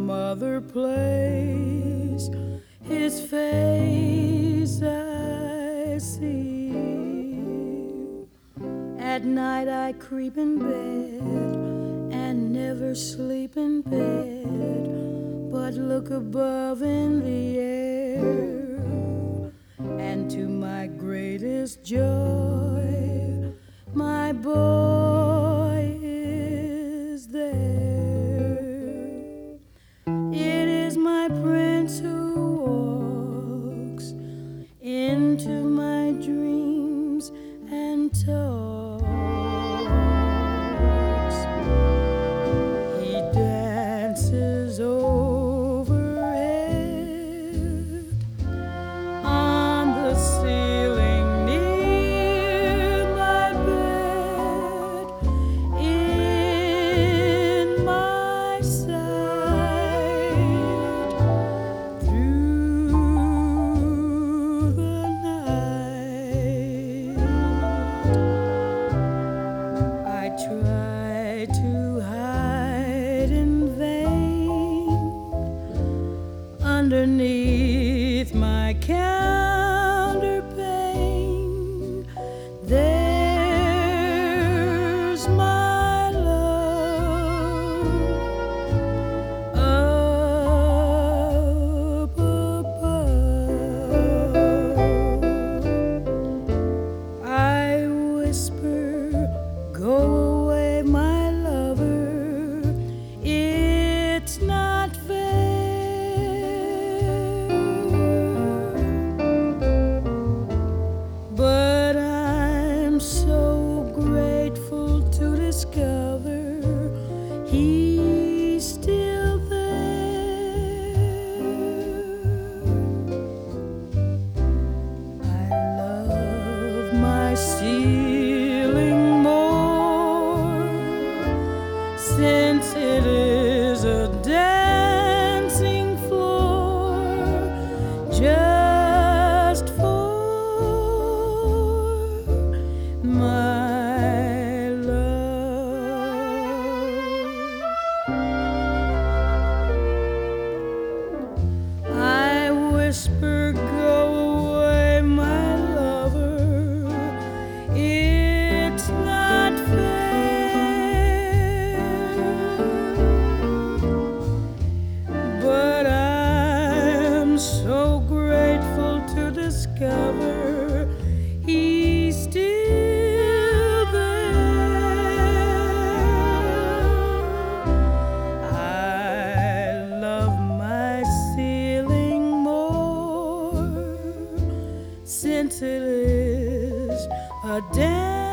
some other place. His face I see. At night I creep in bed and never sleep in bed, but look above in the air, and to my greatest joy, my boy is there. It is my prince who walks into my dreams and talks. He dances overhead on the ceiling near my bed, in my sight, through the night. I try to hide in vain underneath my counterpane. There's my love up above. I whisper, go away, my lover, it's not fair. But I'm so grateful to discover he's still there. I love my ceiling more, since it is a dancing floor just for my love. I whisper, go away, my lover, it's not fair. But I'm so grateful to discover he's still there. I love my ceiling more, since it is a dance